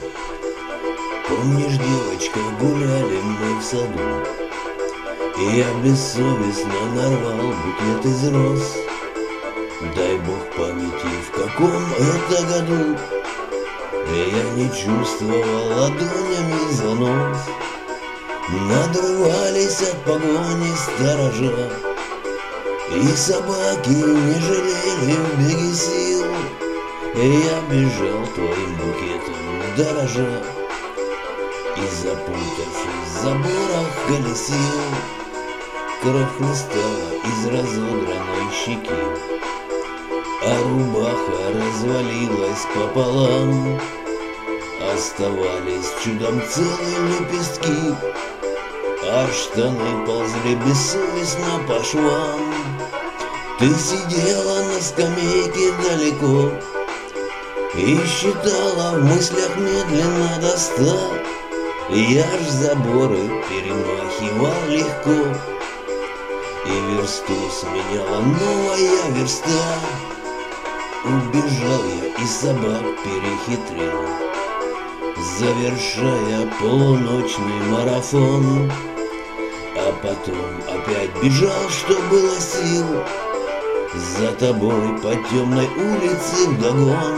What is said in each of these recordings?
Помнишь, девочка, гуляли мы в саду, и я бессовестно нарвал букет из роз. Дай бог памяти, в каком это году я не чувствовал ладонями занос. Надрывались от погони сторожа, и собаки не жалели в беге сил. И я бежал твоим букетом дорожа, и, запутавшись в заборах, колесил. Кровь хлестала из разодранной щеки, а рубаха развалилась пополам. Оставались чудом целые лепестки, а штаны ползли бессовестно по швам. Ты сидела на скамейке далеко и считала в мыслях медленно до 100. Я ж заборы перемахивал легко, и версту сменяла новая верста. Убежал я и собак перехитрил, завершая полуночный марафон. А потом опять бежал, что было сил, за тобой по темной улице вдогон.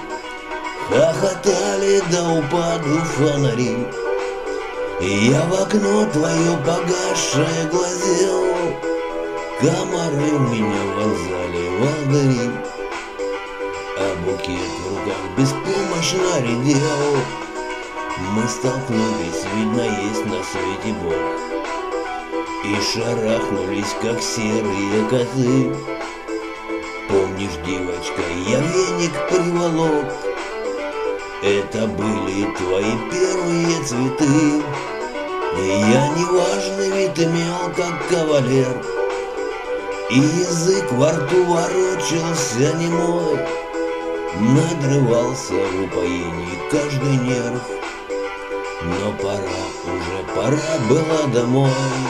Хохотали до упаду фонари, и я в окно твое погасшее глазел. Комары в меня вонзали волдыри, а букет в руках беспомощно редел. Мы столкнулись, видно, есть на свете Бог, и шарахнулись, как серые коты. Помнишь, девочка, я веник приволок, это были твои первые цветы. И я неважный вид имел, как кавалер, и язык во рту ворочался немой. Надрывался в упоении каждый нерв, но пора, уже пора было домой.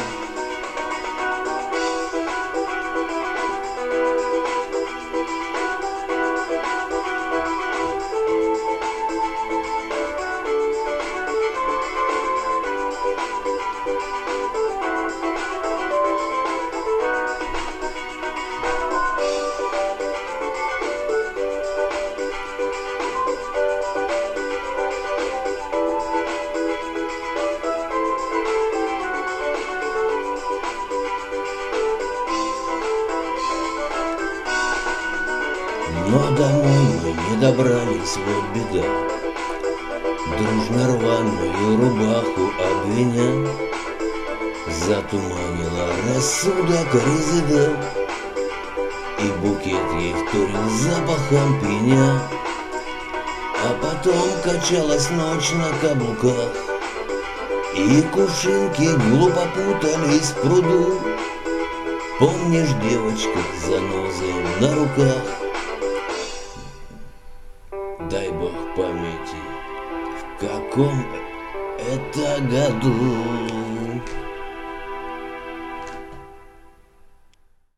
Но домой мы не добрались, вот беда. Дружно рваную рубаху обвиня затуманила рассудок резида, и букет ей вторил запахом пеня. А потом качалась ночь на каблуках, и кувшинки глупо путались в пруду. Помнишь, девочка, с занозой на руках? Дай бог памяти, в каком это году.